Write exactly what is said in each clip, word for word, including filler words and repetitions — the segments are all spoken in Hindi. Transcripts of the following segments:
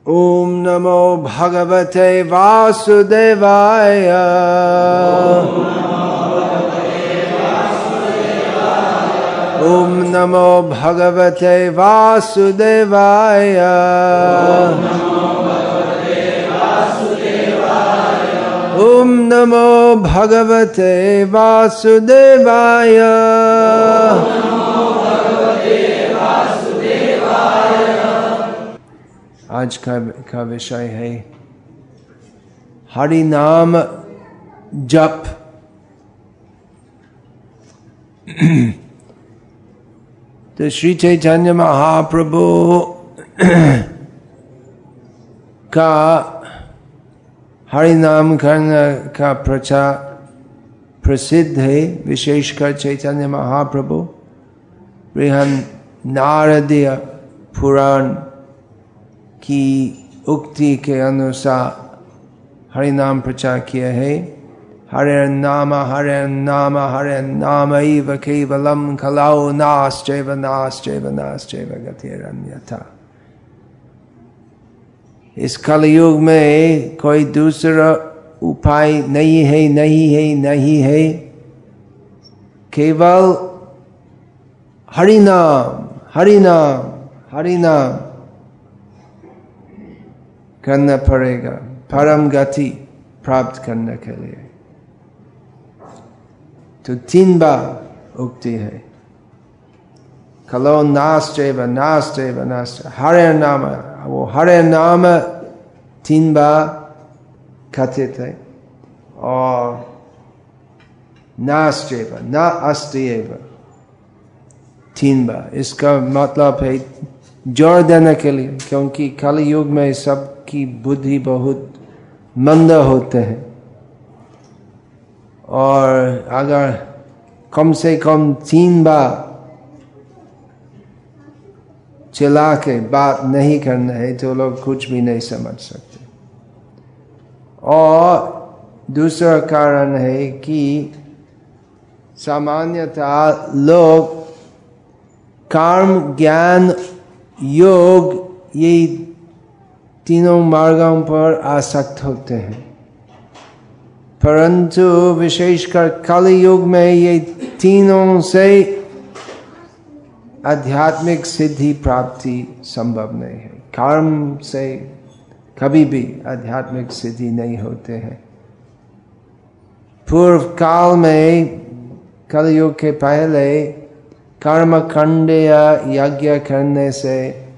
ओम नमो भगवते वासुदेवाय। ओम नमो भगवते वासुदेवाय। ओम नमो भगवते वासुदेवाय। आज का का विषय है हरि नाम जप। तो श्री चैतन्य महाप्रभु का हरि नाम करने का प्रचार प्रसिद्ध है, विशेषकर चैतन्य महाप्रभु बृहन्नारदीय पुराण की उक्ति के अनुसार हरि नाम प्रचार किया है। हरे नाम हरे नाम हरे नाम एव केवलम खलाउ नास्चैव नास्चैव नास्चैव गतिरन्यथा। इस कलयुग में कोई दूसरा उपाय नहीं है, नहीं है, नहीं है, केवल हरि नाम हरि नाम हरि नाम करना पड़ेगा परम गति प्राप्त करने के लिए। तो तीन बार उक्ति है, खलो नास्चैव नास्चैव नास्चैव हरे नाम। वो हरे नाम तीन बार कथित है और नास्चैव न अस्ति एव तीन बार। इसका मतलब है जोर देने के लिए, क्योंकि कलयुग में सबकी बुद्धि बहुत मंद होते हैं और अगर कम से कम तीन बार चिल्ला के बात नहीं करना है तो लोग कुछ भी नहीं समझ सकते। और दूसरा कारण है कि सामान्यतः लोग कर्म ज्ञान योग ये तीनों मार्गों पर आसक्त होते हैं, परंतु विशेषकर कलयुग में ये तीनों से आध्यात्मिक सिद्धि प्राप्ति संभव नहीं है। कर्म से कभी भी आध्यात्मिक सिद्धि नहीं होते हैं। पूर्व काल में कलयुग के पहले कर्म कांड या यज्ञ करने से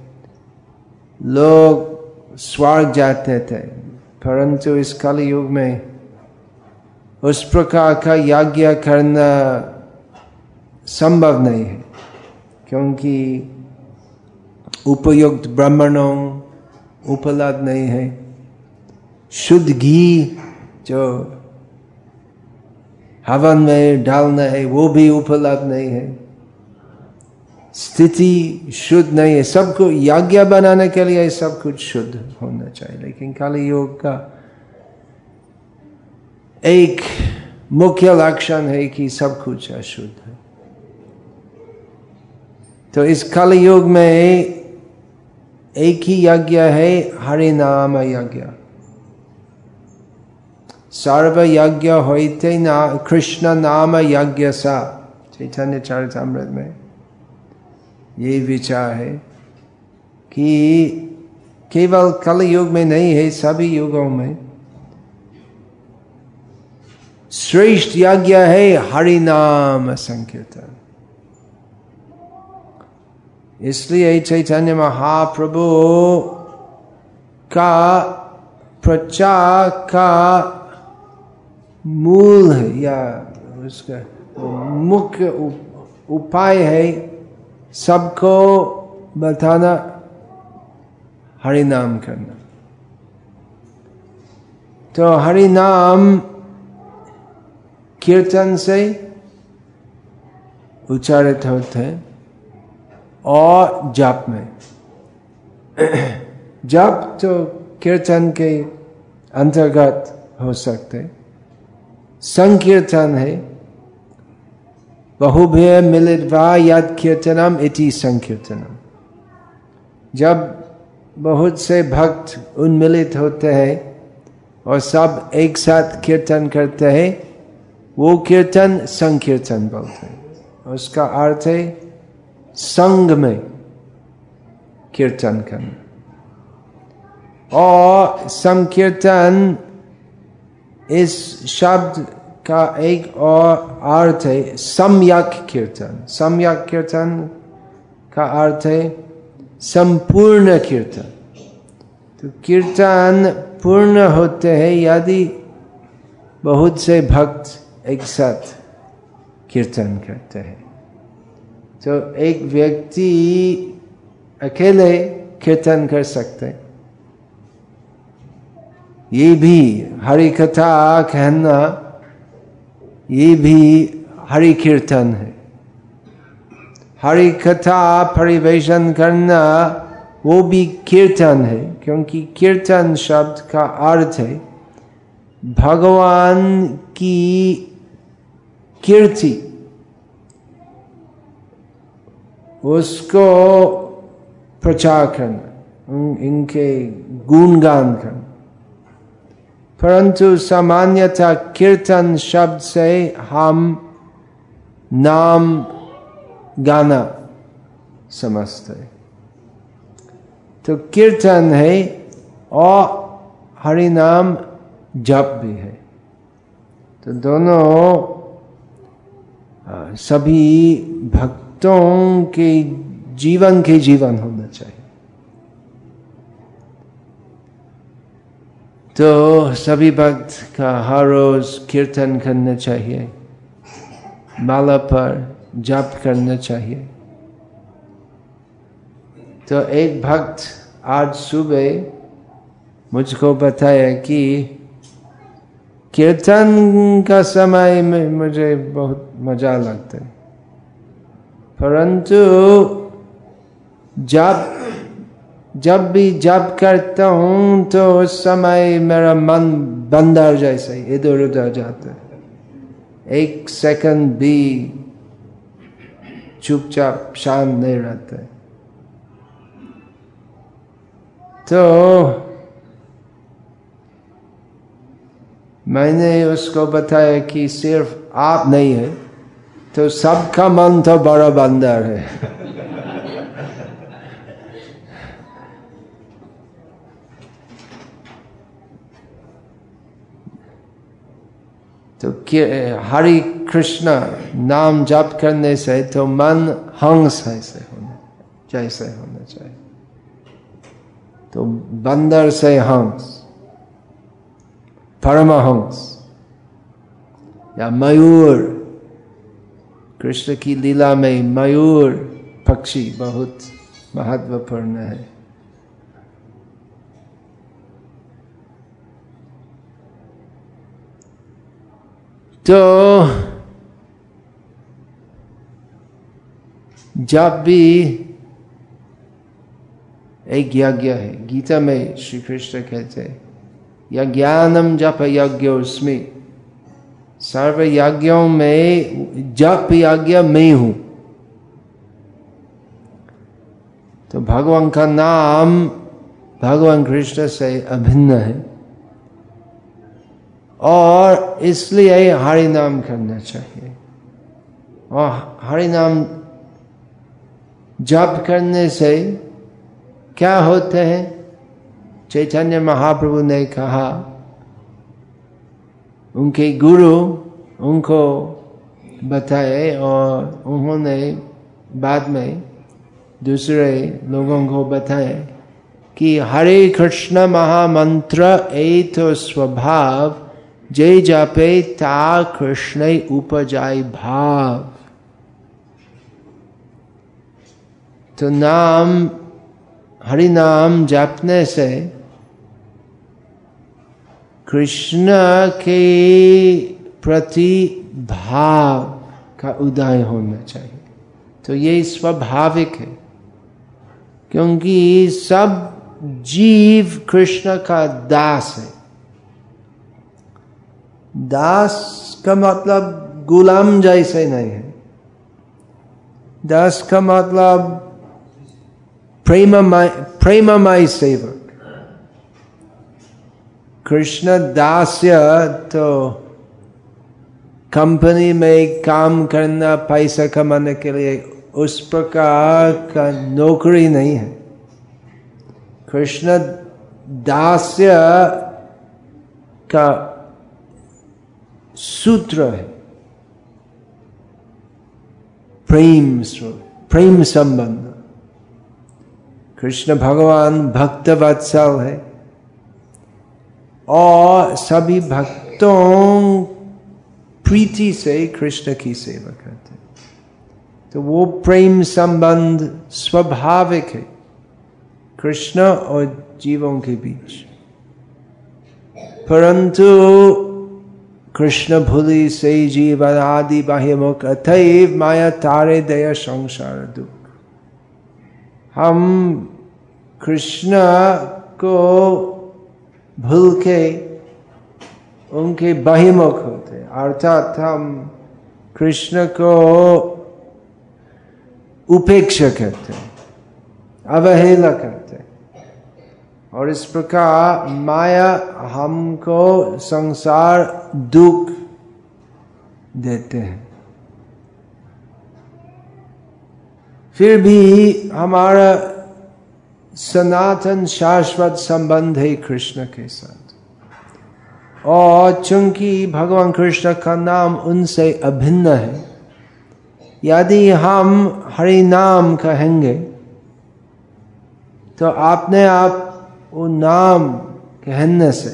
लोग स्वर्ग जाते थे, परंतु इस कलयुग में उस प्रकार का यज्ञ करना संभव नहीं है, क्योंकि उपयुक्त ब्राह्मणों उपलब्ध नहीं है। शुद्ध घी जो हवन में डालना है वो भी उपलब्ध नहीं है। स्थिति शुद्ध नहीं है। सबको यज्ञ बनाने के लिए सब कुछ शुद्ध होना चाहिए, लेकिन कलयुग का एक मुख्य लक्षण है कि सब कुछ अशुद्ध है। तो इस कलयुग में एक ही यज्ञ है, हरि नाम यज्ञ। सर्व यज्ञ होते ना कृष्ण नाम यज्ञ सा, चैतन्य चरितामृत में ये विचार है कि केवल कलयुग में नहीं है, सभी युगों में श्रेष्ठ यज्ञ है हरि नाम संकीर्तन। इसलिए चैतन्य महाप्रभु का प्रचार का मूल है या उसका मुख्य उपाय है सबको बताना हरि नाम करना। तो हरि नाम कीर्तन से उच्चारित होते हैं और जप में। जप तो कीर्तन के अंतर्गत हो सकते। संकीर्तन है बहुभ्य मिलित्वा यद कीर्तनम इति संकीर्तनम। जब बहुत से भक्त उन्मिलित होते हैं और सब एक साथ कीर्तन करते हैं, वो कीर्तन संकीर्तन बोलते हैं। उसका अर्थ है संग में कीर्तन करना। और संकीर्तन इस शब्द का एक और अर्थ है सम्यक कीर्तन। सम्यक कीर्तन का अर्थ है संपूर्ण कीर्तन। तो कीर्तन पूर्ण होते हैं यदि बहुत से भक्त एक साथ कीर्तन करते हैं। तो एक व्यक्ति अकेले कीर्तन कर सकते हैं, ये भी हरि कथा कहना, ये भी हरि कीर्तन है। हरि कथा परिवेशन करना वो भी कीर्तन है, क्योंकि कीर्तन शब्द का अर्थ है भगवान की कीर्ति, उसको प्रचार करना, इनके गुणगान करना। परंतु सामान्यतः कीर्तन शब्द से हम नाम गाना समझते हैं। तो कीर्तन है और हरि नाम जप भी है। तो दोनों सभी भक्तों के जीवन के जीवन होना चाहिए। तो सभी भक्त का हर रोज कीर्तन करना चाहिए, माला पर जप करना चाहिए। तो एक भक्त आज सुबह मुझको बताया कि कीर्तन का समय में मुझे बहुत मजा लगता है, परंतु जब जब भी जप करता हूँ तो उस समय मेरा मन बंदर जैसे इधर उधर जाता है, एक सेकंड भी चुपचाप शांत नहीं रहता है। तो मैंने उसको बताया कि सिर्फ आप नहीं है तो सबका मन तो बड़ा बंदर है। तो हरि कृष्ण नाम जप करने से तो मन हंस ऐसे होना जैसे होना चाहिए। तो बंदर से हंस, परमहंस या मयूर, कृष्ण की लीला में मयूर पक्षी बहुत महत्वपूर्ण है। तो जब भी एक यज्ञ है, गीता में श्री कृष्ण कहते हैं यज्ञानम जप यज्ञोस्मि, सर्व यज्ञों में जप यज्ञ मैं हूं। तो भगवान का नाम भगवान कृष्ण से अभिन्न है और इसलिए हरि नाम करना चाहिए। और हरि नाम जप करने से क्या होते हैं? चैतन्य महाप्रभु ने कहा, उनके गुरु उनको बताए और उन्होंने बाद में दूसरे लोगों को बताए कि हरे कृष्ण महामंत्र एक तो स्वभाव, जय जापे ता कृष्ण उपजाय भाव। तो नाम हरि नाम जपने से कृष्ण के प्रति भाव का उदय होना चाहिए। तो ये स्वाभाविक है, क्योंकि सब जीव कृष्ण का दास है। दास का मतलब गुलाम जैसे नहीं है। दास का मतलब प्रेममय प्रेममय सेवक। कृष्ण दास्य तो कंपनी में काम करना पैसा कमाने के लिए, उस प्रकार का नौकरी नहीं है। कृष्ण दास्य का सूत्र है प्रेम प्रेम संबंध। कृष्ण भगवान भक्त वत्सल है और सभी भक्तों प्रीति से कृष्ण की सेवा करते हैं, तो वो प्रेम संबंध स्वाभाविक है कृष्ण और जीवों के बीच। परंतु कृष्ण भूलि से जीवन आदि बाह्यमुख अतएव माया तारे दया संसार दुख। हम कृष्ण को भूल के उनके बाह्यमुख होते, अर्थात हम कृष्ण को उपेक्षा करते, अवहेला करते, और इस प्रकार माया हमको संसार दुख देते हैं। फिर भी हमारा सनातन शाश्वत संबंध है कृष्ण के साथ, और चूंकि भगवान कृष्ण का नाम उनसे अभिन्न है, यदि हम हरि नाम कहेंगे तो आपने आप वो नाम कहने से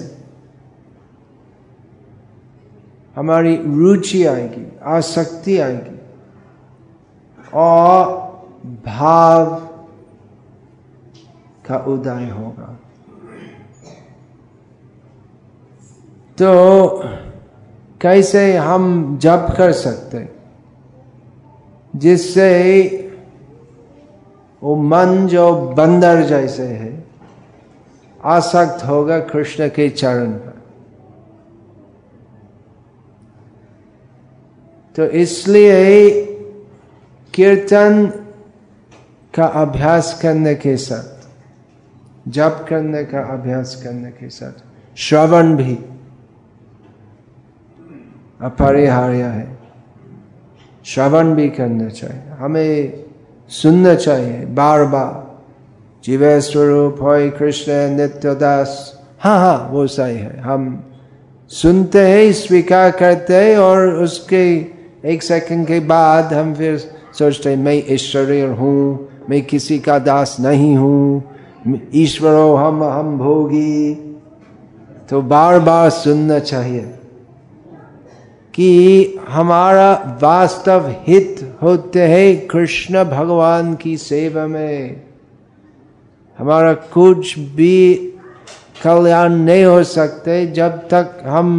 हमारी रुचि आएगी, आसक्ति आएगी और भाव का उदय होगा। तो कैसे हम जप कर सकते जिससे वो मन जो बंदर जैसे है आसक्त होगा कृष्ण के चरण पर। तो इसलिए कीर्तन का अभ्यास करने के साथ, जप करने का अभ्यास करने के साथ श्रवण भी अपरिहार्य है। श्रवण भी करना चाहिए, हमें सुनना चाहिए बार बार। जीवे स्वरूप होय कृष्ण नित्य दास, हाँ हाँ वो सही है, हम सुनते हैं, स्वीकार करते हैं, और उसके एक सेकंड के बाद हम फिर सोचते हैं मैं ईश्वरीय हूँ, मैं किसी का दास नहीं हूँ, ईश्वरो हम हम भोगी। तो बार बार सुनना चाहिए कि हमारा वास्तव हित होते हैं कृष्ण भगवान की सेवा में। हमारा कुछ भी कल्याण नहीं हो सकते जब तक हम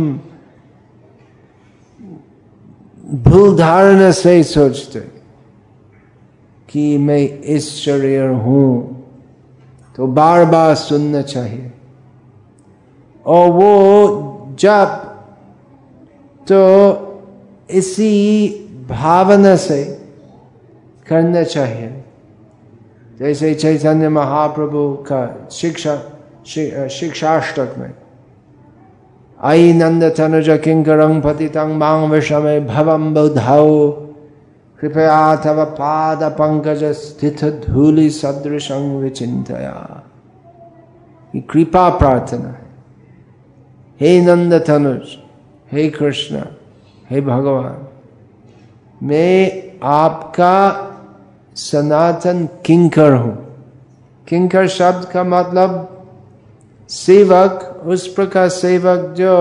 भूल धारणा से सोचते कि मैं ईश्वरीय हूँ। तो बार बार सुनना चाहिए, और वो जब तो इसी भावना से करना चाहिए। जैसे चैतन्य महाप्रभु का शिक्षा शिक्षाष्टक में, आई नंद तनुज किंकरं पतितं मां विषमे भवं बुधाओ, कृपया तव पाद पंकज स्थित धूलि सदृशं विचिंतया। ये कृपा प्रार्थना है। हे नंद तनुज, हे कृष्ण, हे भगवान, मैं आपका सनातन किंकर हूं। किंकर शब्द का मतलब सेवक, उस प्रकार सेवक जो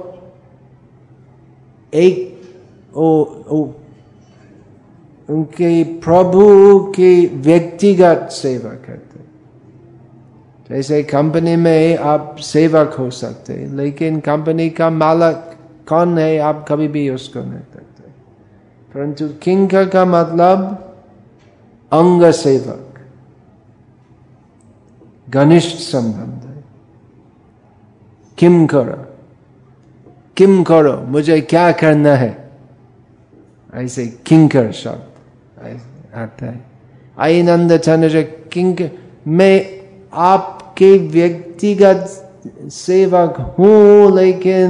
एक ओ, ओ, उनके प्रभु की व्यक्तिगत सेवा करते। जैसे कंपनी में आप सेवक हो सकते, लेकिन कंपनी का मालिक कौन है आप कभी भी उसको नहीं सकते। परंतु किंकर का मतलब अंग सेवक, घनिष्ठ संबंध है। किम करो, किम करो, मुझे क्या करना है, ऐसे किंकर शब्द आता है। आई नंद तनुज किंकर, मैं आपके व्यक्तिगत सेवक हूं, लेकिन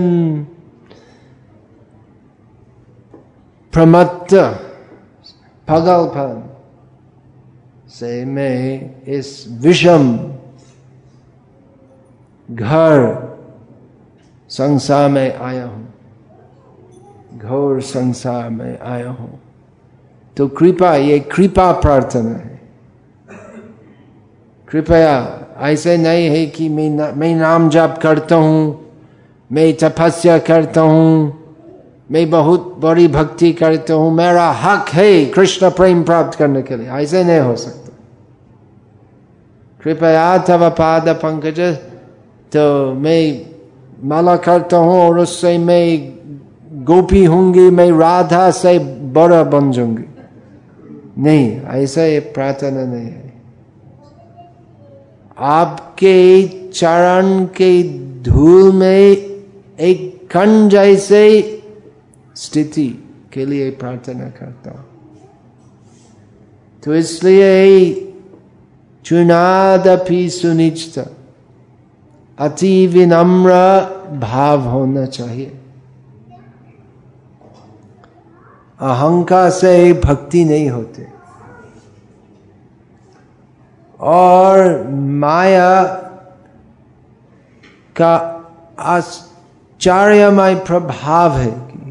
प्रमत्त पागलपन से मैं इस विषम घर संसार में आया हूं, घोर संसार में आया हूं। तो कृपा, ये कृपा प्रार्थना है। कृपया ऐसे नहीं है कि मैं ना, मैं नाम जाप करता हूं, मैं तपस्या करता हूं, मैं बहुत बड़ी भक्ति करता हूं, मेरा हक है कृष्ण प्रेम प्राप्त करने के लिए। ऐसे नहीं हो सकता। कृपया तव पाद पंकज, तो मैं माला करता हूं और उससे मैं गोपी होंगी, मैं राधा से बड़ा बन जाऊंगी। नहीं, ऐसा ये प्रार्थना नहीं है। आपके चरण के धूल में एक कण जैसे स्थिति के लिए प्रार्थना करता हूं। तो इसलिए चुनादपि सुनिश्चित, अति विनम्र भाव होना चाहिए। अहंकार से भक्ति नहीं होते, और माया का आश्चर्यमय प्रभाव है कि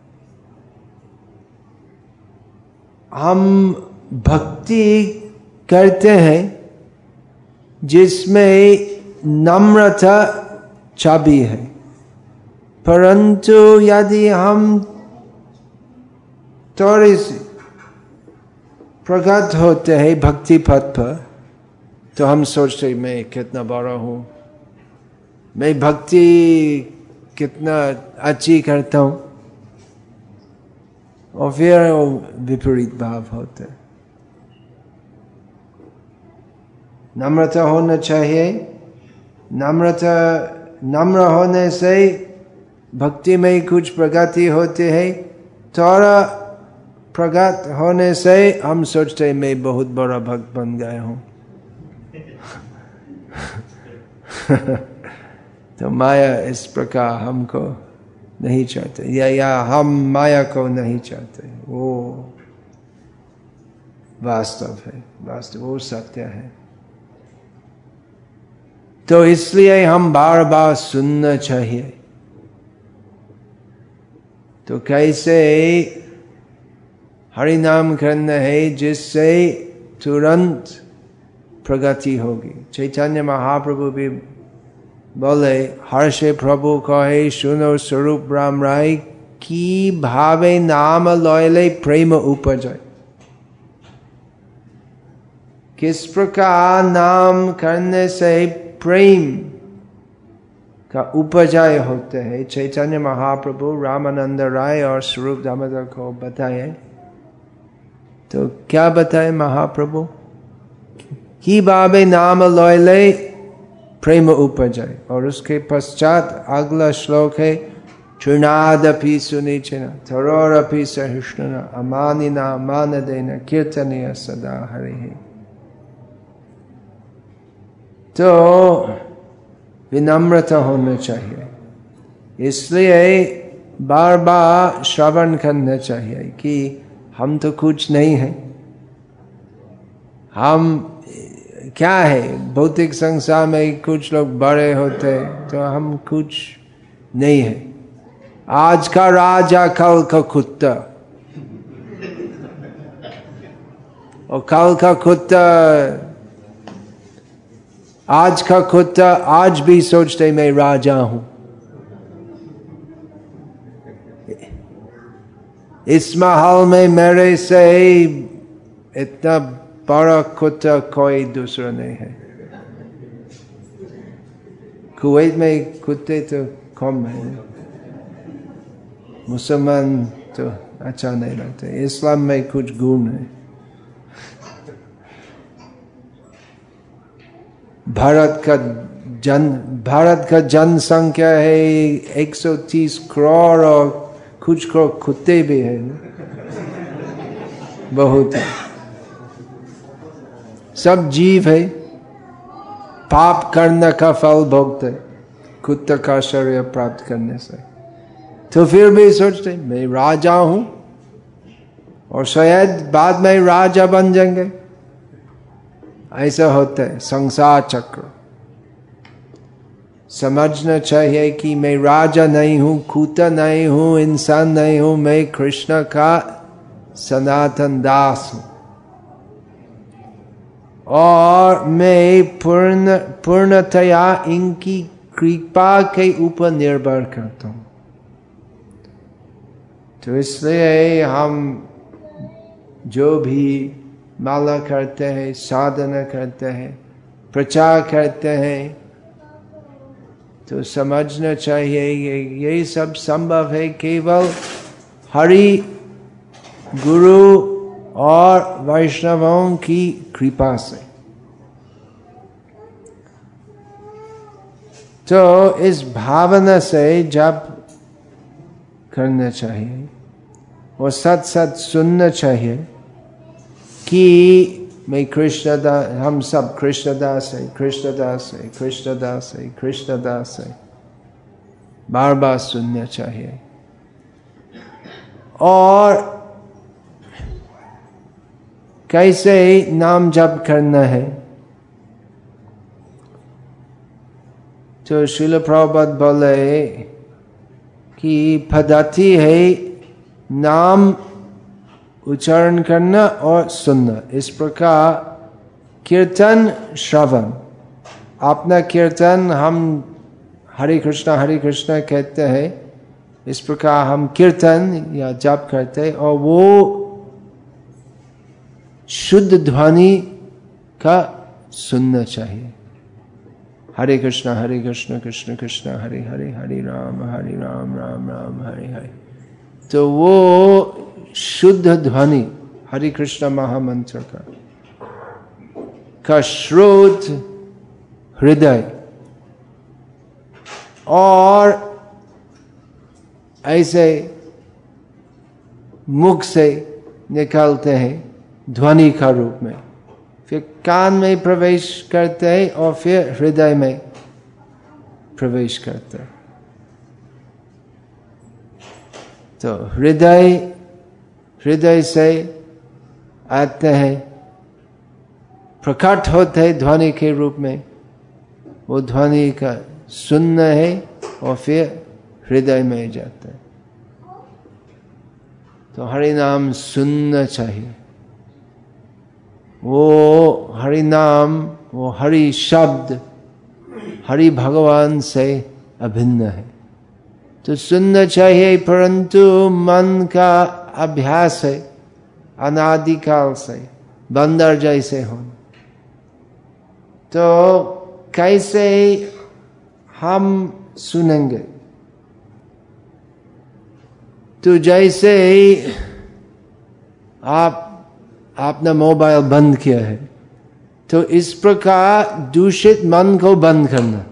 हम भक्ति करते हैं जिसमें नम्रता चाबी है, परंतु यदि हम थोड़े से प्रगत होते हैं भक्ति पथ पर, तो हम सोचते मैं कितना बड़ा हूं, मैं भक्ति कितना अच्छी करता हूं, और फिर विपरीत भाव होते। नम्रता होना चाहिए। नम्रता नम्र होने से भक्ति में कुछ प्रगति होती है। थोड़ा प्रगत होने से हम सोचते मैं बहुत बड़ा भक्त बन गया हूं। तो माया इस प्रकार हमको नहीं चाहते, या या हम माया को नहीं चाहते। वो वास्तव है, वास्तव वो सत्य है। तो इसलिए हम बार बार सुनना चाहिए। तो कैसे हरि नाम करना है जिससे तुरंत प्रगति होगी। चैतन्य महाप्रभु भी बोले, हर्षे प्रभु कहे सुनो स्वरूप राम राय, की भावे नाम लयले प्रेम उपजय। किस प्रकार नाम करने से प्रेम का उपजय होते हैं, चैतन्य महाप्रभु रामानंद राय और स्वरूप दामोदर को बताए। तो क्या बताए महाप्रभु? कि भावे नाम लयले प्रेम उपजय। और उसके पश्चात अगला श्लोक है, चूर्णादपि सुनिचिन थरोरपि सहिष्णुना अमानिना मानदेन कीर्तनीय सदा हरिः। तो विनम्रता होना चाहिए। इसलिए बार बार श्रवण करना चाहिए कि हम तो कुछ नहीं है। हम क्या है, भौतिक संसार में कुछ लोग बड़े होते, तो हम कुछ नहीं है। आज का राजा कल का कुत्ता, और कल का कुत्ता आज का कुत्ता आज भी सोचते मैं राजा हूं। इस महल में मेरे से इतना बड़ा कुत्ता कोई दूसरा नहीं है। कुवैत में कुत्ते तो कम है, मुसलमान तो अच्छा नहीं लगते। इस्लाम में कुछ गुण है। भारत का जन भारत का जनसंख्या है एक सौ तीस करोड़ और कुछ करोड़ कुत्ते भी है, बहुत है। सब जीव है, पाप करने का फल भोगते कुत्ते का शरीर प्राप्त करने से, तो फिर भी सोचते मैं राजा हूं और शायद बाद में राजा बन जाएंगे। ऐसा होता है संसार चक्र। समझना चाहिए कि मैं राजा नहीं हूं, कुत्ता नहीं हूं, इंसान नहीं हूं, मैं कृष्ण का सनातन दास हूं और मैं पूर्ण पूर्णतया इनकी कृपा के ऊपर निर्भर करता हूं। तो इसलिए हम जो भी माला करते हैं, साधना करते हैं, प्रचार करते हैं, तो समझना चाहिए ये ये सब संभव है केवल हरि गुरु और वैष्णवों की कृपा से। तो इस भावना से जप करना चाहिए और सच सच सुनना चाहिए कि मैं कृष्णदास, हम सब कृष्णदास है, कृष्णदास है, कृष्णदास है, कृष्णदास है, बार बार सुनना चाहिए। और कैसे नाम जप करना है, तो श्रील प्रभुपाद बोले कि पद्धति है नाम उच्चारण करना और सुनना। इस प्रकार कीर्तन श्रवण, अपना कीर्तन हम हरे कृष्णा हरे कृष्णा कहते हैं, इस प्रकार हम कीर्तन या जप करते हैं और वो शुद्ध ध्वनि का सुनना चाहिए। हरे कृष्णा हरे कृष्णा कृष्ण कृष्ण हरे हरे, हरे राम हरे राम राम राम हरे हरे। तो वो शुद्ध ध्वनि हरे कृष्ण महामंत्र का का श्रोत हृदय और ऐसे मुख से निकलते हैं ध्वनि का रूप में, फिर कान में प्रवेश करते हैं और फिर हृदय में प्रवेश करते हैं। तो हृदय हृदय से आते हैं, प्रकट होते हैं ध्वनि के रूप में, वो ध्वनि का सुनना है और फिर हृदय में जाता है। तो हरि नाम सुनना चाहिए। वो हरि नाम, वो हरि शब्द हरि भगवान से अभिन्न है, तो सुनना चाहिए, परंतु मन का अभ्यास है अनादिकाल से बंदर जैसे हो। तो कैसे हम सुनेंगे? तो जैसे आप आपने मोबाइल बंद किया है, तो इस प्रकार दूषित मन को बंद करना।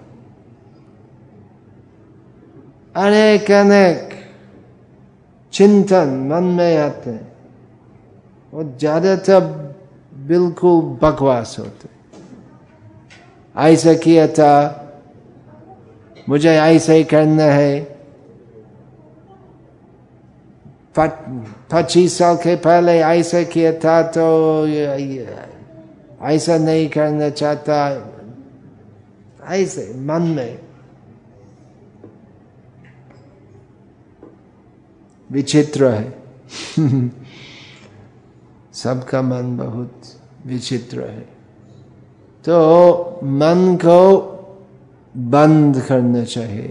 अनेक अनेक चिंतन मन में आते हैं और ज्यादातर बिल्कुल बकवास होते। ऐसा किया था, मुझे ऐसा ही करना है, पच्चीस साल के पहले ऐसा किया था तो ऐसा नहीं करना चाहता, ऐसे मन में विचित्र है। सबका मन बहुत विचित्र है। तो मन को बंद करना चाहिए,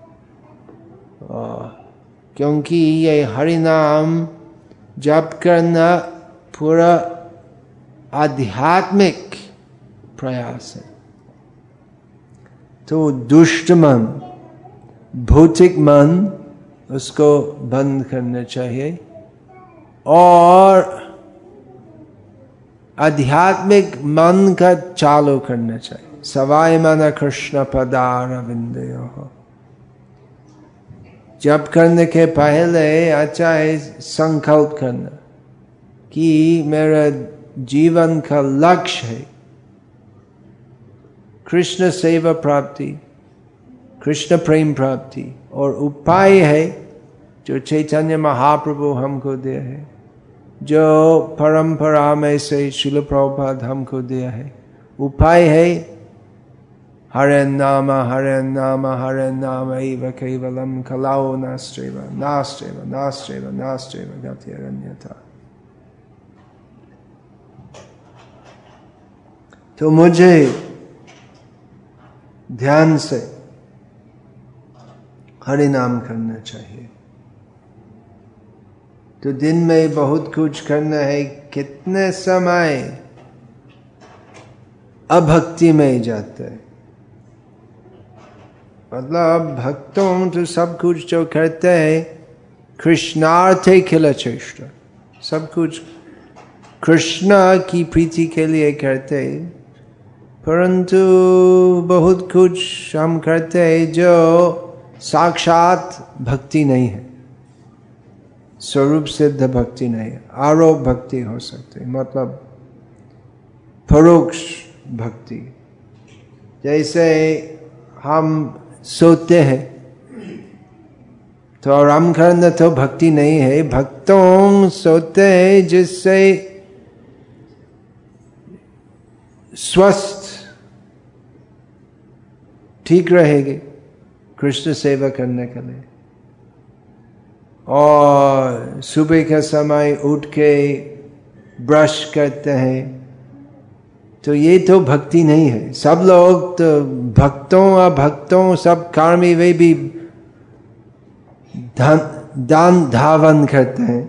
क्योंकि ये हरि नाम जप करना पूरा आध्यात्मिक प्रयास है। तो दुष्ट मन, भौतिक मन, उसको बंद करना चाहिए और आध्यात्मिक मन का चालू करना चाहिए। सवाय मन कृष्ण पदारविंदयोः। जप करने के पहले अच्छा है संकल्प करना कि मेरा जीवन का लक्ष्य है कृष्ण सेवा प्राप्ति, कृष्ण प्रेम प्राप्ति, और उपाय है जो चैतन्य महाप्रभु हमको दिया है, जो परंपरा में से श्रील प्रभुपाद हमको दिया है। उपाय है हरे नाम हरे नाम हरे नाम एव केवलम कलाओ नास्त्येव नास्त्येव नास्त्येव नास्त्येव गतिरन्यथा। तो मुझे ध्यान से हरि नाम करना चाहिए। तो दिन में बहुत कुछ करना है, कितने समय अभक्ति में जाते हैं। मतलब भक्तों तो सब कुछ जो करते हैं कृष्णार्थे किल चेष्टा, सब कुछ कृष्ण की प्रीति के लिए करते हैं, परंतु बहुत कुछ हम करते हैं जो साक्षात भक्ति नहीं है, स्वरूप सिद्ध भक्ति नहीं है। आरोप भक्ति हो सकती है, मतलब परोक्ष भक्ति। जैसे हम सोते हैं तो आराम करना तो भक्ति नहीं है। भक्तों सोते हैं जिससे स्वस्थ ठीक रहेगी कृष्ण सेवा करने के लिए। और सुबह का समय उठ के ब्रश करते हैं, तो ये तो भक्ति नहीं है। सब लोग तो भक्तों अभक्तों सब कर्मी वे भी दान धावन करते हैं।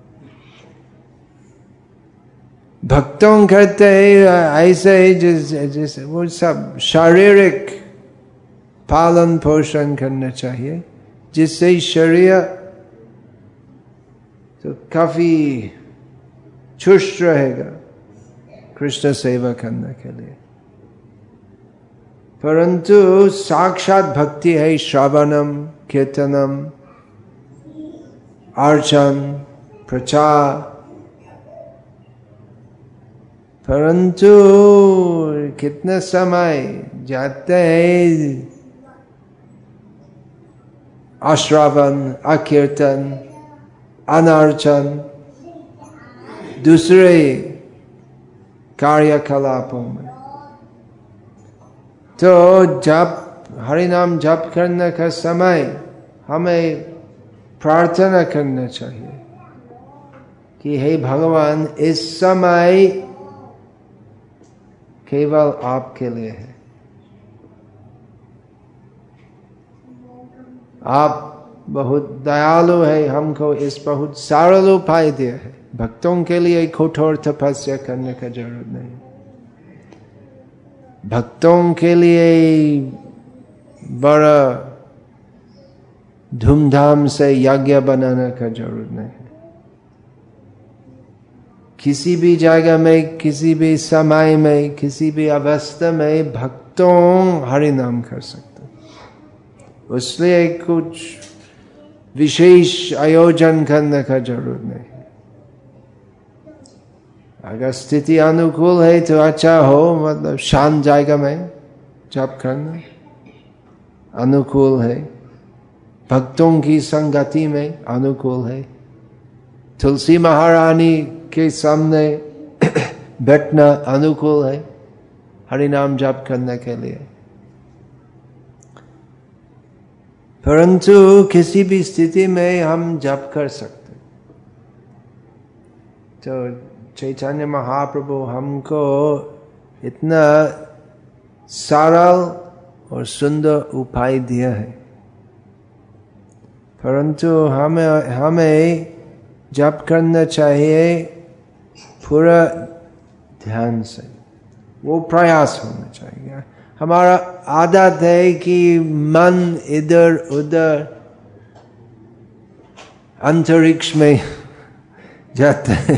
भक्तों करते हैं ऐसे जैसे जैसे वो सब शारीरिक पालन पोषण करना चाहिए, जिससे शरीर तो काफी चुस्त रहेगा कृष्ण सेवा करने के लिए। परंतु साक्षात भक्ति है श्रवणम कीर्तनम अर्चन प्रचार। परंतु कितने समय जाते हैं अश्रवण अकीर्तन अनर्चन दूसरे कार्यकलापों में। तो जप हरि नाम जप करने का समय हमें प्रार्थना करना चाहिए कि हे भगवान, इस समय केवल आपके लिए है। आप बहुत दयालु है, हमको इस बहुत सरल उपाय दिया है। भक्तों के लिए कठोर तपस्या करने का जरूरत नहीं, भक्तों के लिए बड़ा धूमधाम से यज्ञ बनाने का जरूरत नहीं है। किसी भी जगह में, किसी भी समय में, किसी भी अवस्था में भक्तों हरि नाम कर सकते। उसलिए कुछ विशेष आयोजन करने का जरूरत नहीं। अगर स्थिति अनुकूल है तो अच्छा हो, मतलब शांत जगह में जप करना अनुकूल है, भक्तों की संगति में अनुकूल है, तुलसी महारानी के सामने बैठना अनुकूल है हरि नाम जप करने के लिए। परंतु किसी भी स्थिति में हम जप कर सकते। तो चैतन्य महाप्रभु हमको इतना सरल और सुंदर उपाय दिया है, परंतु हमें हमें जप करना चाहिए पूरा ध्यान से। वो प्रयास होना चाहिए। हमारा आदत है कि मन इधर उधर अंतरिक्ष में जाता है।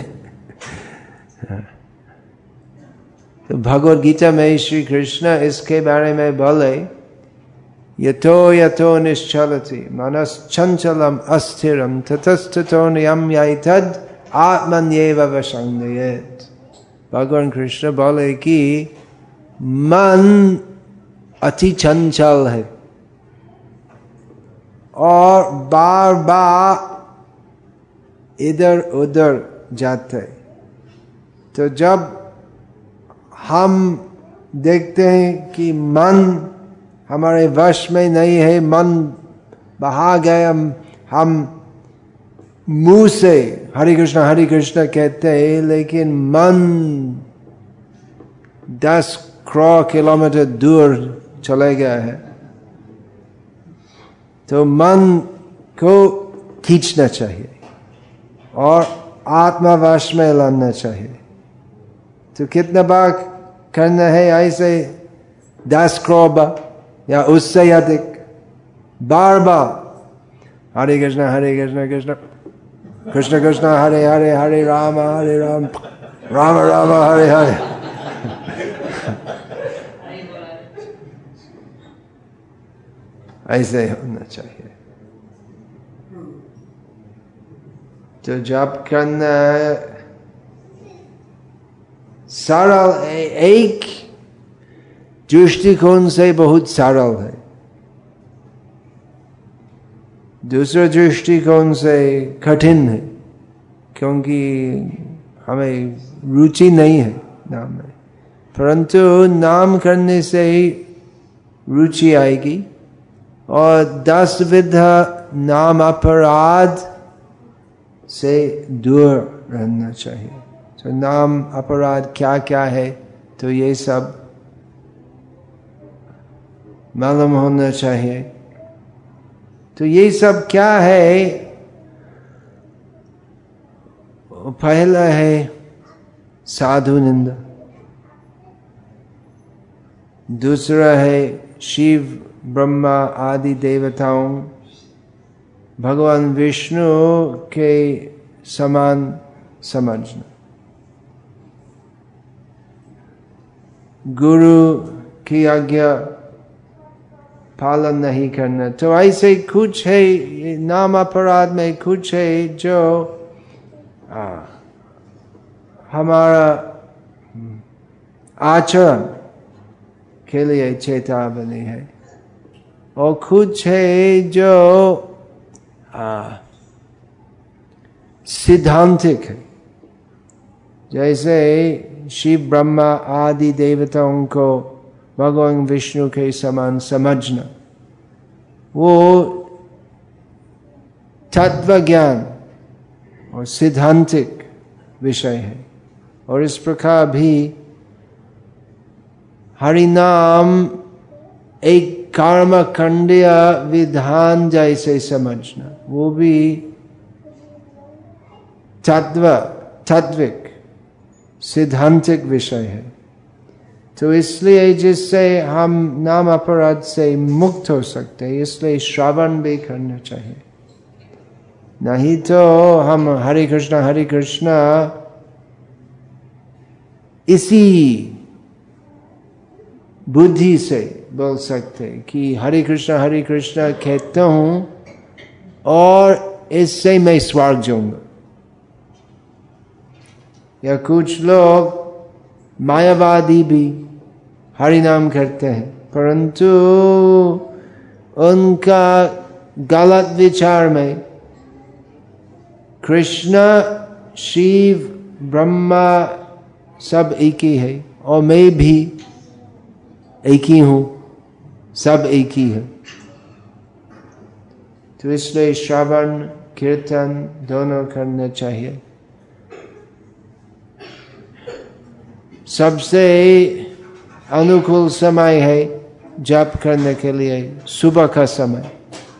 तो भगवद गीता में श्री कृष्ण इसके बारे में बोले, यतो यतो निश्चलति मनश्चंचलम अस्थिरम ततस्ततो नियम यैतद् आत्मन्येव वशं नयेत्। भगवान कृष्ण बोले कि मन अति चंचल है और बार बार इधर उधर जाते हैं। तो जब हम देखते हैं कि मन हमारे वश में नहीं है, मन बहा गया, हम मुंह से हरे कृष्णा हरे कृष्णा कहते हैं लेकिन मन दस करोड़ किलोमीटर दूर चले गया है, तो मन को खींचना चाहिए और आत्मवश में लाना चाहिए। तो कितना बार करना है ऐसे? दस करोड़ बार या उससे अधिक, बार बार हरे कृष्णा हरे कृष्णा कृष्ण कृष्ण कृष्ण हरे हरे हरे राम हरे राम राम राम हरे हरे। ऐसे होना चाहिए। तो जब करना सरल, एक दृष्टिकोण से बहुत सरल है, दूसरे दृष्टिकोण से कठिन है, क्योंकि हमें रुचि नहीं है नाम में। परंतु नाम करने से ही रुचि आएगी और दस विधा नाम अपराध से दूर रहना चाहिए। तो नाम अपराध क्या क्या है, तो ये सब मालूम होना चाहिए। तो ये सब क्या है? पहला है साधु निंदा, दूसरा है शिव ब्रह्मा आदि देवताओं भगवान विष्णु के समान समझना, गुरु की आज्ञा पालन नहीं करना। तो ऐसे कुछ है नाम अपराध में, कुछ है जो आ, हमारा आचरण के लिए चेतावनी है, और कुछ है जो सिद्धांतिक है। जैसे शिव ब्रह्मा आदि देवताओं को भगवान विष्णु के समान समझना, वो तत्व ज्ञान और सिद्धांतिक विषय है। और इस प्रकार भी हरिनाम एक कर्म खंडीय विधान जैसे समझना, वो भी तत्व तात्विक सिद्धांतिक विषय है। तो इसलिए जिससे हम नाम अपराध से मुक्त हो सकते हैं, इसलिए श्रवण भी करना चाहिए। नहीं तो हम हरे कृष्णा हरे कृष्णा इसी बुद्धि से बोल सकते कि हरे कृष्णा हरे कृष्णा कहता हूं और इससे मैं स्वर्ग जाऊंगा। या कुछ लोग मायावादी भी हरि नाम करते हैं, परंतु उनका गलत विचार में कृष्ण शिव ब्रह्मा सब एक ही है और मैं भी एक ही हूं, सब एक ही है। तो इसलिए श्रवण कीर्तन दोनों करना चाहिए। सबसे अनुकूल समय है जप करने के लिए सुबह का समय।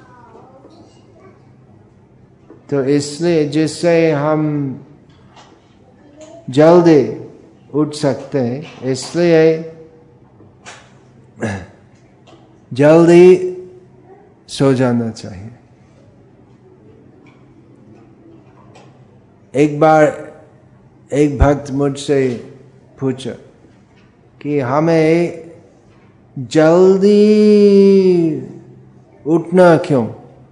तो इसलिए जिससे हम जल्दी उठ सकते हैं, इसलिए जल्दी सो जाना चाहिए। एक बार एक भक्त मुझसे पूछा कि हमें जल्दी उठना क्यों?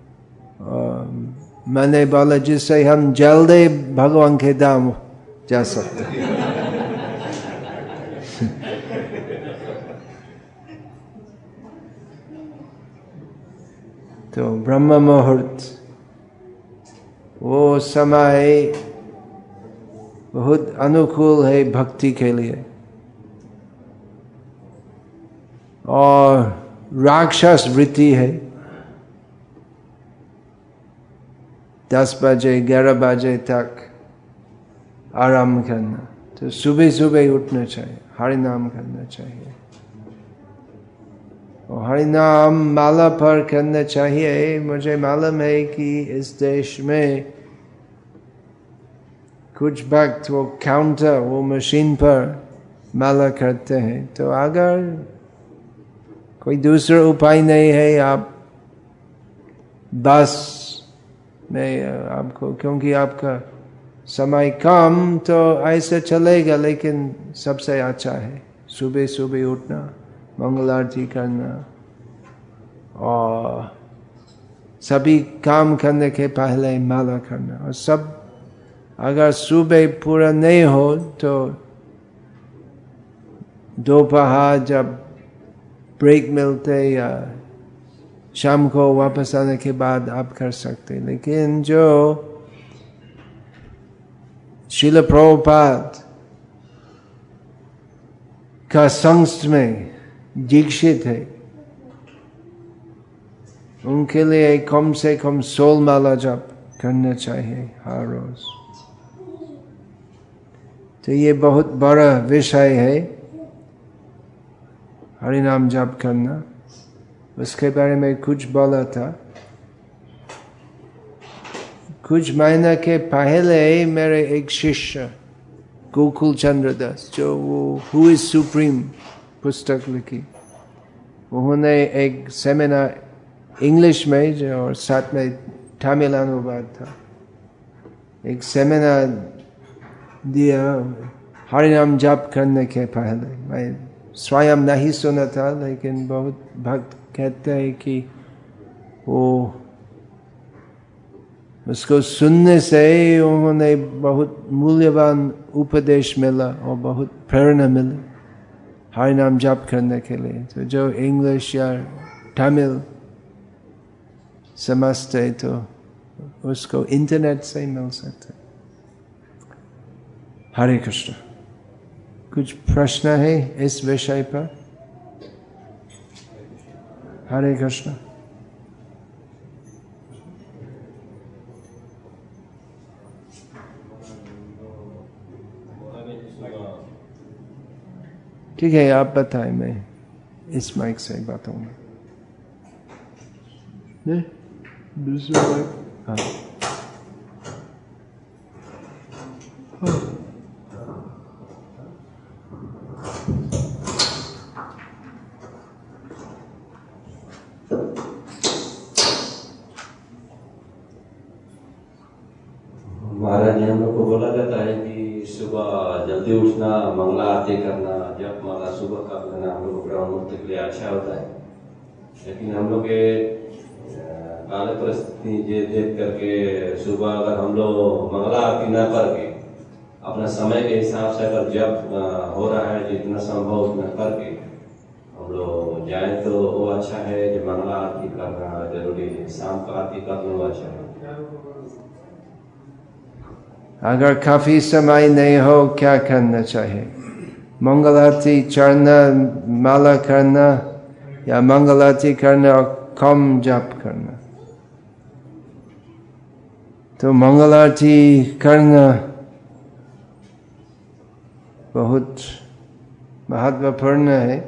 मैंने बोला जिससे हम जल्दी भगवान के धाम जा सकते हैं। तो ब्रह्म मुहूर्त वो समय बहुत अनुकूल है भक्ति के लिए। और राक्षस वृत्ति है, दस बजे ग्यारह बजे तक आराम करना, तो सुबह सुबह उठना चाहिए, हरि नाम करना चाहिए और हरि नाम माला पर करना चाहिए। मुझे मालूम है कि इस देश में कुछ भक्त वो काउंटर वो मशीन पर माला करते हैं, तो अगर कोई दूसरा उपाय नहीं है आप बस में आपको, क्योंकि आपका समय कम, तो ऐसे चलेगा, लेकिन सबसे अच्छा है सुबह सुबह उठना, मंगल आरती करना और सभी काम करने के पहले माला करना। और सब अगर सुबह पूरा नहीं हो तो दोपहर जब ब्रेक मिलते या शाम को वापस आने के बाद आप कर सकते। लेकिन जो श्रील प्रभुपाद का संस्थ में दीक्षित है, उनके लिए कम से कम सोल माला जप करना चाहिए हर रोज। तो ये बहुत बड़ा विषय है हरि नाम जप करना, उसके बारे में कुछ बोला था। कुछ महीने के पहले मेरे एक शिष्य गोकुल चंद्र दास, जो वो हु इज सुप्रीम पुस्तक लिखी, उन्होंने एक सेमिनार इंग्लिश में जो और साथ में तमिल अनुवाद था, एक सेमिनार दिया हरिनाम जप करने के पहले। मैं स्वयं नहीं सुना था, लेकिन बहुत भक्त कहते हैं कि वो उसको सुनने से उन्होंने बहुत मूल्यवान उपदेश मिला और बहुत प्रेरणा मिली हरिनाम जप करने के लिए। तो जो इंग्लिश या तमिल समझते तो उसको इंटरनेट से मिल सकते। हरे कृष्ण। कुछ प्रश्न है इस विषय पर? हरे कृष्ण। ठीक है, आप बताएं, मैं इस माइक से बताऊंगा। नहीं, दूसरा माइक। हाँ हाँ। महाराज जी, हम लोग को बोला जाता है कि सुबह जल्दी उठना, मंगला आरती करना, जप माला सुबह कर लेना हम लोग ब्रह्म मुहूर्त के लिए अच्छा होता है। लेकिन हम लोग के काल परिस्थिति ये देख करके सुबह अगर हम लोग मंगला आरती न करके अपना समय के हिसाब से अगर जप हो रहा है जितना संभव उतना करके हम लोग जाए तो वो अच्छा है। जो मंगला आरती करना जरूरी है, शाम का आरती करना वो अच्छा है। अगर काफी समय नहीं हो क्या करना चाहिए? मंगल आरती चढ़ना, माला करना, या मंगल आरती करना और कम जप करना? तो मंगल आरती करना बहुत महत्वपूर्ण है,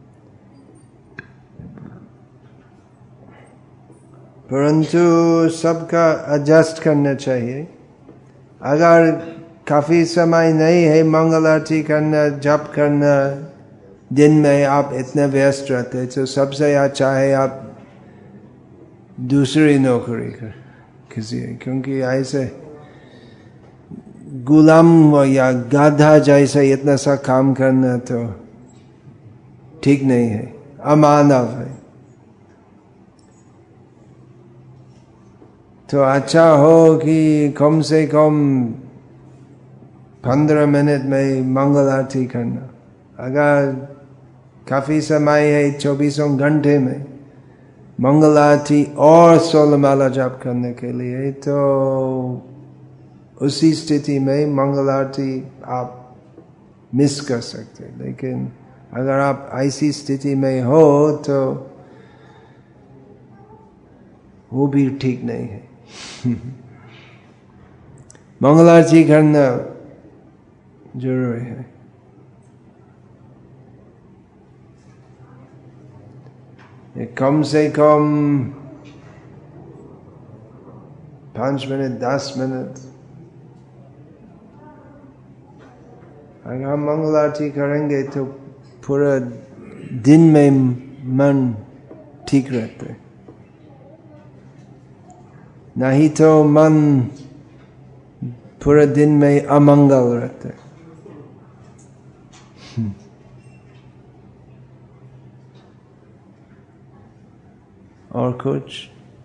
परंतु सबका एडजस्ट करना चाहिए। अगर काफी समय नहीं है मंगल आरती करना, जप करना, दिन में आप इतने व्यस्त रहते, तो सबसे अच्छा है आप दूसरी नौकरी कर किसी, क्योंकि ऐसे गुलाम या गाधा जैसे इतना सा काम करना तो ठीक नहीं है, अमानव है। तो अच्छा हो कि कम से कम पंद्रह मिनट में मंगल आरती करना। अगर काफी समय है चौबीसों घंटे में, मंगल आरती और सोलह माला जाप करने के लिए, तो उसी स्थिति में मंगल आरती आप मिस कर सकते हैं। लेकिन अगर आप ऐसी स्थिति में हो तो वो भी ठीक नहीं है। मंगल आरती करना जरूरी है। कम से कम पांच मिनट दस मिनट अगर हम मंगल आरती करेंगे तो पूरा दिन में मन ठीक रहता है, नहीं तो मन पूरे दिन में अमंगल रहता है। और कुछ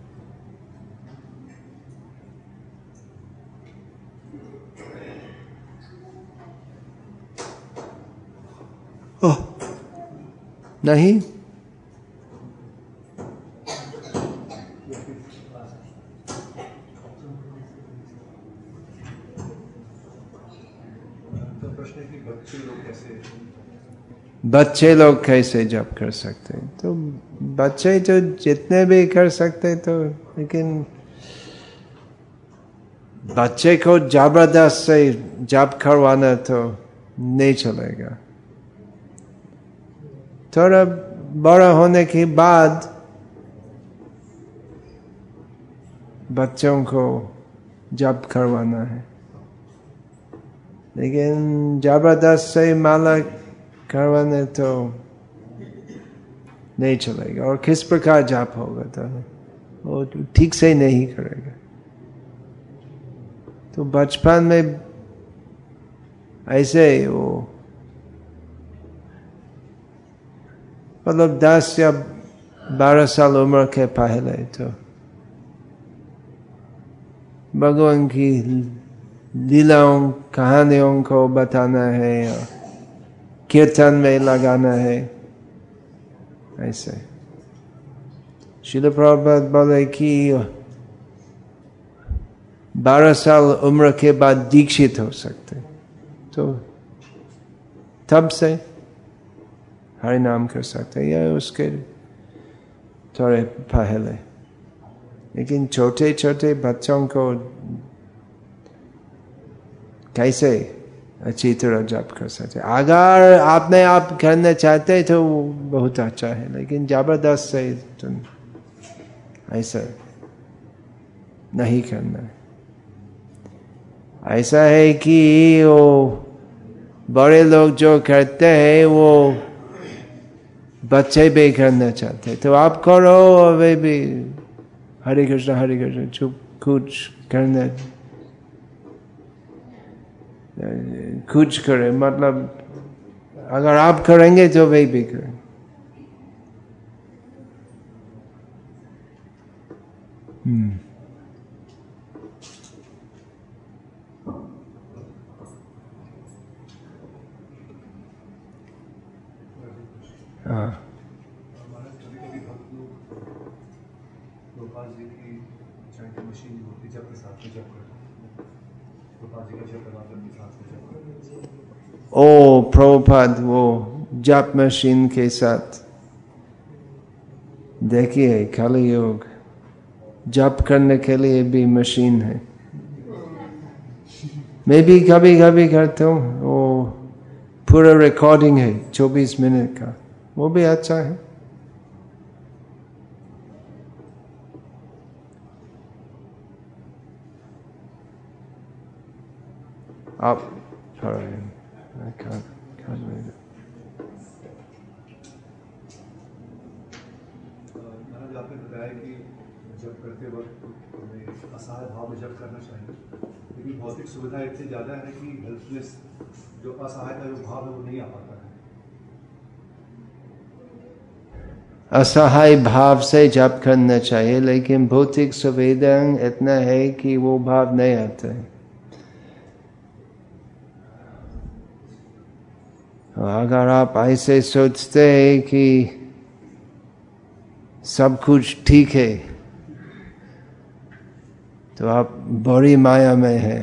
ओह नहीं, बच्चे लोग कैसे जप कर सकते हैं? तो बच्चे तो जितने भी कर सकते तो, लेकिन बच्चे को जबरदस्त से जप करवाना तो नहीं चलेगा। थोड़ा बड़ा होने के बाद बच्चों को जप करवाना है, लेकिन जबरदस्त से माला करवाने तो नहीं चलेगा। और किस प्रकार जाप होगा तो वो ठीक से नहीं करेगा। तो बचपन में ऐसे वो मतलब दस या बारह साल उम्र के पहले तो भगवान की लीलाओं कहानियों को बताना है और कीर्तन में लगाना है। ऐसे श्रील प्रभुपाद बोले कि बारह साल उम्र के बाद दीक्षित हो सकते, तो तब से हरि नाम कर सकते या उसके थोड़े पहले। लेकिन छोटे छोटे बच्चों को कैसे अच्छी तरह जप कर सकते? अगर आपने आप करना चाहते तो बहुत अच्छा है, लेकिन जबरदस्त से तो ऐसा नहीं करना है। ऐसा है कि वो बड़े लोग जो करते हैं वो बच्चे भी करना चाहते हैं, तो आप करो और वे भी हरे कृष्ण हरे कृष्ण चुप कुछ करना कुछ करे, मतलब अगर आप करेंगे तो वे भी करें। हम्म हाँ ओ प्रभुपाद वो जप मशीन के साथ देखिए, खाली योग जप करने के लिए भी मशीन है। मैं भी कभी कभी करता हूँ, वो पूरा रिकॉर्डिंग है चौबीस मिनट का, वो भी अच्छा है। आप I can't, can't read it. महाराज आपने बताया कि जब करते वक्त हमें असहाय भाव में जब करना चाहिए, लेकिन भौतिक सुविधा इतनी ज़्यादा है कि हेल्पलेस जो असहायता जो भाव है वो नहीं आ पाता है। असहाय भाव से जप करना चाहिए, लेकिन भौतिक सुविधा इतना है कि वो भाव नहीं आता है। अगर आप ऐसे सोचते हैं कि सब कुछ ठीक है, तो आप बड़ी माया में है।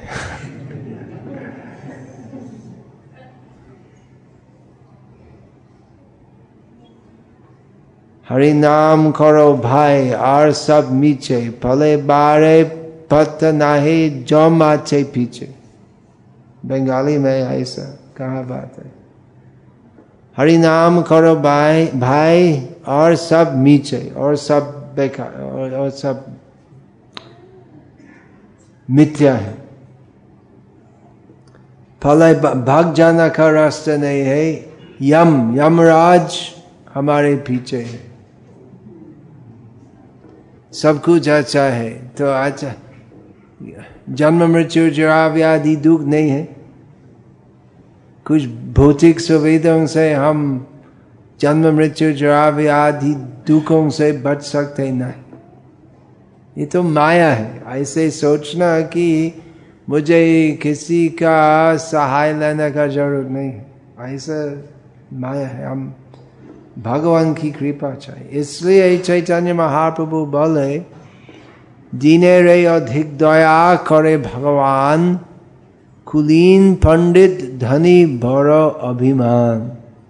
हरि नाम करो भाई और सब मीचे, भले बारे पत नाही जो माचे पीछे। बंगाली में ऐसा कहा बात है, हरि नाम करो भाई भाई और सब मीचे, और सब बेकार, और, और सब मिथ्या है। भले भाग जाना का रास्ता नहीं है, यम यमराज हमारे पीछे है। सब कुछ अच्छा है तो अच्छा, जन्म मृत्यु जरा व्याधि दुख नहीं है। कुछ भौतिक सुविधाओं से हम जन्म मृत्यु जरा व्याधि दुखों से बच सकते नहीं, ये तो माया है। ऐसे सोचना कि मुझे किसी का सहाय लेने का जरूरत नहीं है, ऐसा माया है। हम भगवान की कृपा चाहिए। इसलिए चैतन्य महाप्रभु बोले, दीने रे अधिक दया करे भगवान, कुलीन पंडित धनी बड़ो अभिमान।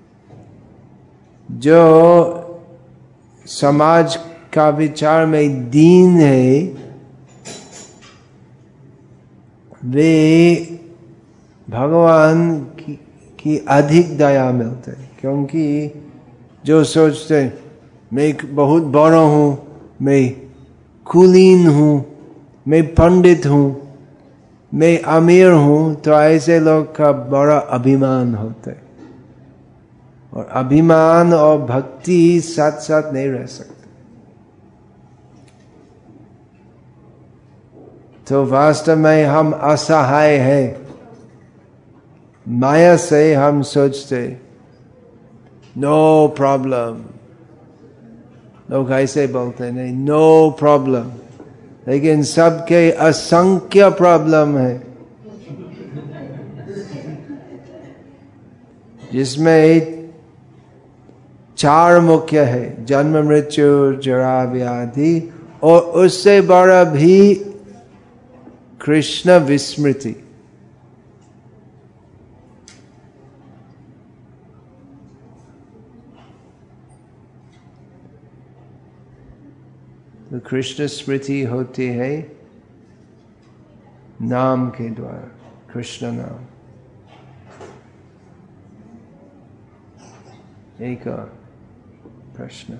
जो समाज का विचार में दीन है, वे भगवान की, की अधिक दया मिलते है। क्योंकि जो सोचते मैं बहुत बड़ा हूँ, मैं कुलीन हूँ, मैं पंडित हूँ, मैं अमीर हूँ, तो ऐसे लोग का बड़ा अभिमान होता है। और अभिमान और भक्ति साथ साथ नहीं रह सकते। तो वास्तव में हम असहाय हैं। माया से हम सोचते नो प्रॉब्लम, लोग ऐसे बोलते नहीं, नो प्रॉब्लम, लेकिन सबके असंख्य प्रॉब्लम है, जिसमें चार मुख्य है, जन्म मृत्यु जरा व्याधि, और उससे बड़ा भी कृष्ण विस्मृति। तो कृष्ण स्मृति होती है नाम के द्वारा, कृष्ण नाम। एक प्रश्न,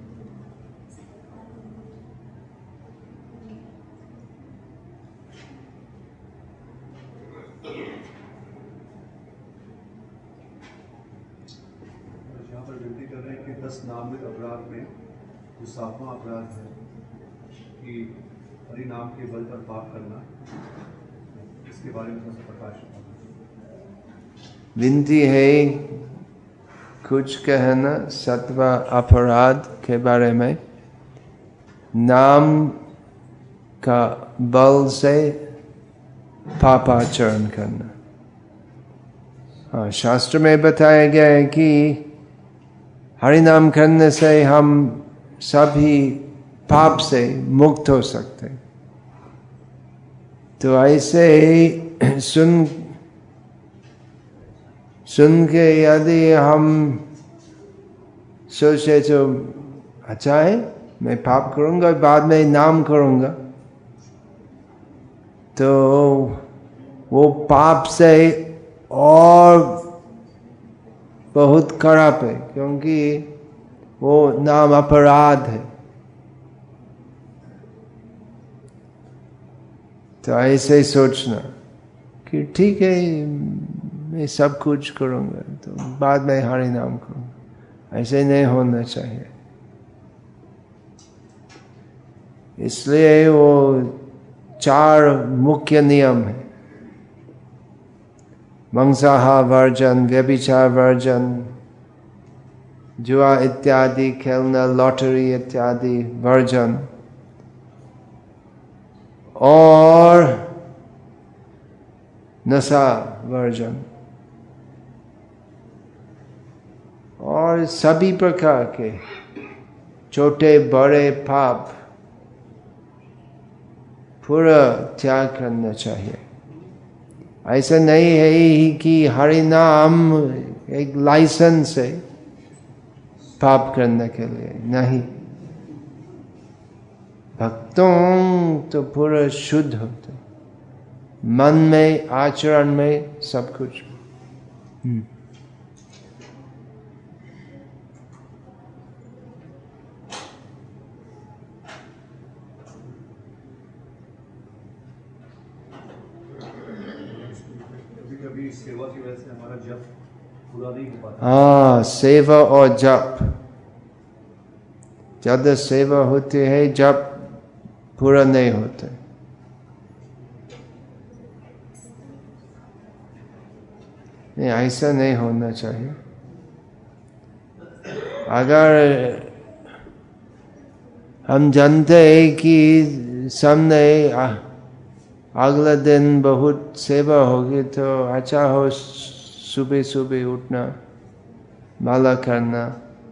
यहाँ पर विनती कर रहे हैं कि दस नामित अपराध में जो सातवां अपराध है कि हरि नाम के बल पर पाप करना, इसके बारे में थोड़ा प्रकाश। विनती है कुछ कहना सत्वा अपराध के बारे में। नाम का बल से पापाचरण करना। हाँ, शास्त्र में बताया गया है कि हरि नाम करने से हम सभी पाप से मुक्त हो सकते। तो ऐसे सुन सुन के यदि हम सोचे तो अच्छा है, मैं पाप करूंगा बाद में नाम करूंगा, तो वो पाप से और बहुत खराब है, क्योंकि वो नाम अपराध है। तो ऐसे सोचना कि ठीक है मैं सब कुछ करूंगा तो बाद में हरि नाम करूंगा, ऐसे नहीं होना चाहिए। इसलिए वो चार मुख्य नियम है, मंसाहार वर्जन, व्यभिचार वर्जन, जुआ इत्यादि खेलना, लॉटरी इत्यादि वर्जन, और नशा वर्जन, और सभी प्रकार के छोटे बड़े पाप पूरा त्याग करना चाहिए। ऐसा नहीं है कि हरि नाम एक लाइसेंस है पाप करने के लिए, नहीं। भक्तों तो पूरा शुद्ध होते, मन में, आचरण में, सब कुछ। कभी सेवा की वजह से हमारा जप पूरा नहीं हो पाता। हाँ, सेवा और जप, ज्यादा सेवा होती है, जप पूरा नहीं होता। नहीं, ऐसा नहीं होना चाहिए। अगर हम जानते हैं कि सामने अगला दिन बहुत सेवा होगी, तो अच्छा हो सुबह सुबह उठना, माला करना।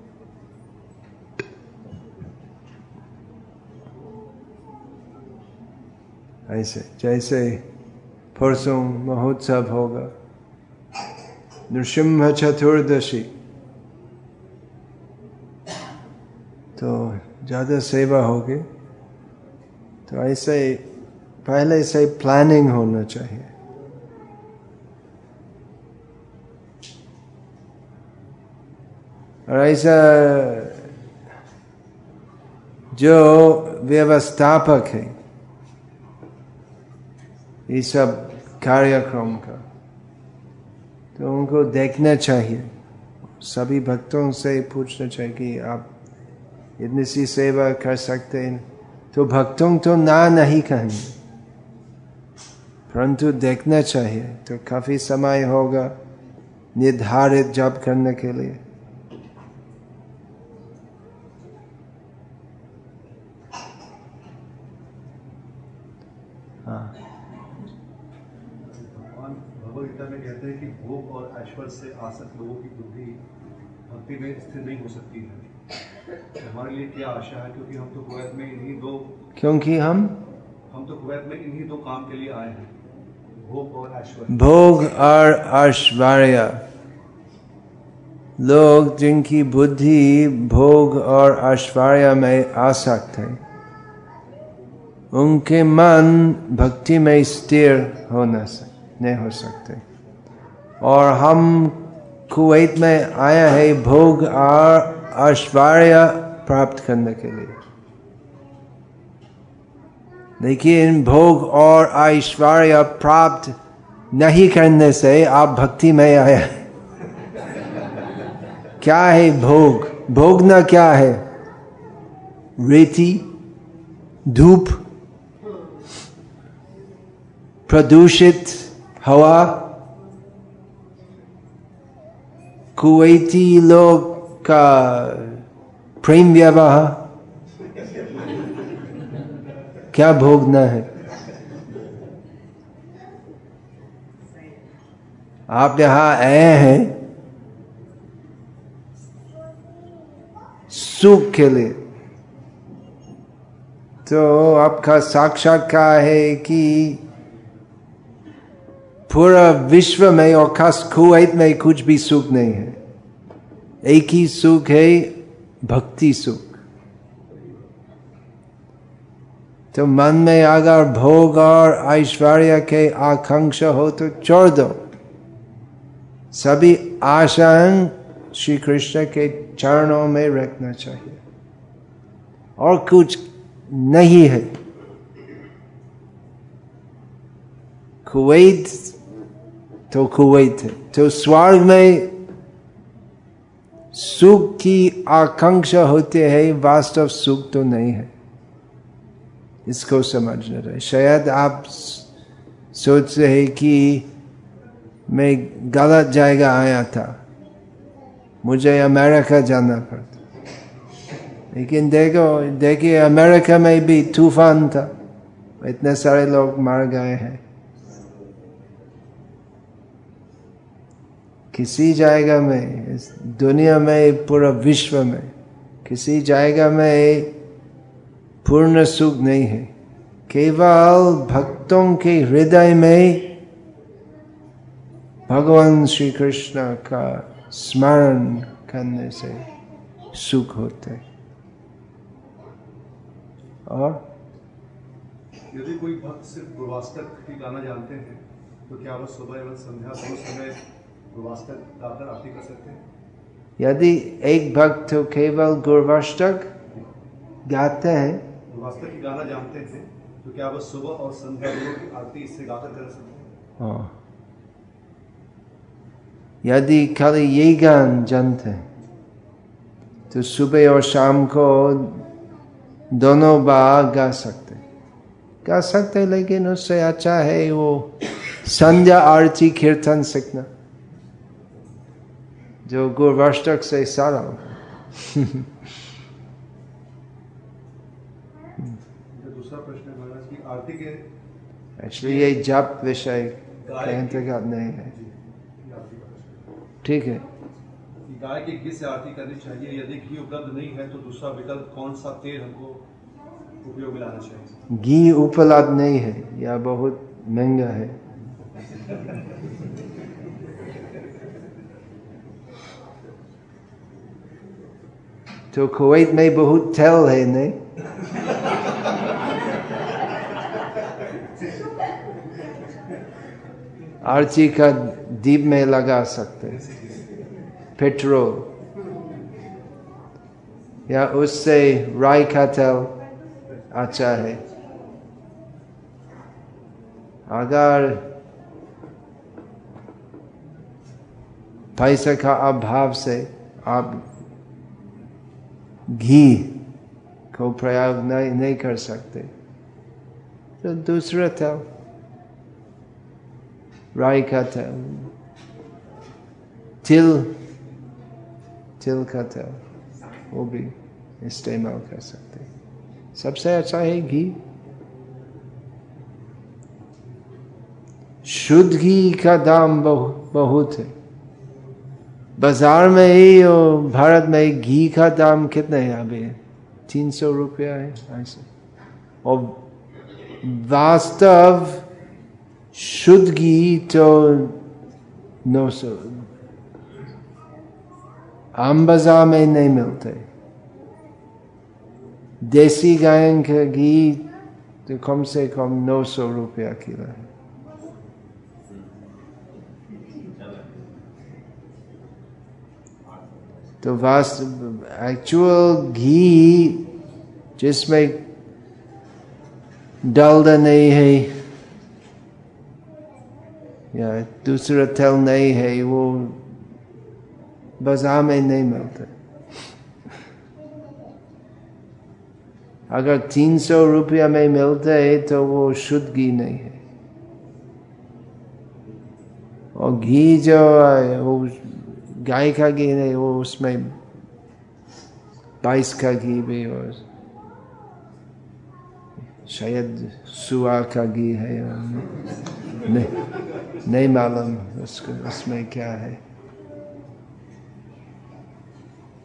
ऐसे जैसे परसों महोत्सव होगा, नृसिंह चतुर्दशी, तो ज्यादा सेवा होगी। तो ऐसे पहले से प्लानिंग होना चाहिए। और ऐसा जो व्यवस्थापक है ये सब कार्यक्रम का, तो उनको देखना चाहिए, सभी भक्तों से पूछना चाहिए कि आप इतनी सी सेवा कर सकते हैं। तो भक्तों तो ना नहीं कहेंगे, परंतु देखना चाहिए। तो काफी समय होगा निर्धारित जप करने के लिए। हाँ, भगवान भगवद गीता में कहते हैं कि भोग और ऐश्वर्य से आसक्त लोगों की बुद्धि भक्ति में स्थिर नहीं हो सकती है। तो हमारे लिए क्या आशा है, क्योंकि हम तो कुवैत में इन्हीं दो क्योंकि हम हम तो कुवैत में इन्हीं दो काम के लिए आए हैं, भोग और ऐश्वर्य। भोग और ऐश्वर्य, लोग जिनकी बुद्धि भोग और ऐश्वर्य में आसक्त है, उनके मन भक्ति में स्थिर होना नहीं हो सकते। और हम कुवैत में आया है भोग और ऐश्वर्य प्राप्त करने के लिए, लेकिन भोग और ऐश्वर्य प्राप्त नहीं करने से आप भक्ति में आया। क्या है भोग? भोगना क्या है? रेती, धूप, प्रदूषित हवा। कुवैती लोग का प्रेम विवाह क्या भोगना है? आप यहां आए हैं सुख के लिए, तो आपका साक्षात्कार है कि पूरा विश्व में और खास कुवैत में कुछ भी सुख नहीं है। एक ही सुख है, भक्ति सुख। तो मन में अगर भोग और ऐश्वर्य के आकांक्षा हो तो छोड़ दो। सभी आशाएं श्री कृष्ण के चरणों में रखना चाहिए, और कुछ नहीं है। कुवैत तो कुवैत है, तो स्वर्ग में सुख की आकांक्षा होते है, वास्तव सुख तो नहीं है। इसको समझना चाहिए। शायद आप सोचते हैं कि मैं गलत जगह आया था, मुझे अमेरिका जाना पड़ता, लेकिन देखो देखिए अमेरिका में भी तूफान था, इतने सारे लोग मर गए हैं। किसी जगह में, इस दुनिया में, पूरा विश्व में किसी जगह में पूर्ण सुख नहीं है। केवल भक्तों के हृदय में भगवान श्री कृष्ण का स्मरण करने से सुख होते। और यदि कोई भक्त सिर्फ पूर्वाष्टक ही गाना जानते हैं तो क्या वह सुबह एवं संध्या दोनों समय पूर्वाष्टक गाकर आरती कर सकते हैं? यदि एक भक्त तो केवल पूर्वाष्टक गाते हैं, पूर्वाष्टक ही गाना जानते हैं, तो क्या वह सुबह और संध्या दोनों की आरती इससे गाकर कर सकते हैं? हाँ, यदि खाली ये गान जानते हैं तो सुबह और शाम को दोनों बार गा सकते गा सकते लेकिन उससे अच्छा है वो संध्या आरती कीर्तन सीखना, जो गुरुवाष्टक से सारा हो। दूसरा प्रश्न है महाराज की आरती के एक्चुअली ये जप विषय के अंतर्गत नहीं है, ठीक है। गाय के घी से आरती करनी चाहिए, यदि घी उपलब्ध नहीं है तो दूसरा विकल्प कौन सा तेल हमको उपयोग में लाना चाहिए? घी उपलब्ध नहीं है या बहुत महंगा है, तो कुवैत में बहुत तेल है नहीं, आरती का दीप में लगा सकते, पेट्रोल या उससे राई का तेल अच्छा है। अगर पैसे का अभाव से आप घी को प्रयोग नहीं, नहीं कर सकते तो दूसरा तेल, राई का तेल, तिल तिल का तेल, वो भी इस्तेमाल कर सकते। सबसे अच्छा है घी। शुद्ध घी का दाम बहुत बहुत है। बाजार में ही और भारत में घी का दाम कितने है अभी? तीन सौ रुपया है ऐसे। और वास्तव शुद्ध घी तो नौ सौ, आम बाजार में नहीं मिलते। देसी गाय का घी तो कम से कम नौ सौ रुपया किलो है। तो वास्तव एक्चुअल घी जिसमें डालडा नहीं है या दूसरा तेल नहीं है, वो बाजार में नहीं मिलता। अगर तीन सौ रुपया में मिलता है तो वो शुद्ध घी नहीं है। और घी जो है वो गाय का घी नहीं, वो उसमें बाईस का घी भी और शायद सुआ का घी है, नहीं नहीं मालूम उसको उसमें क्या है।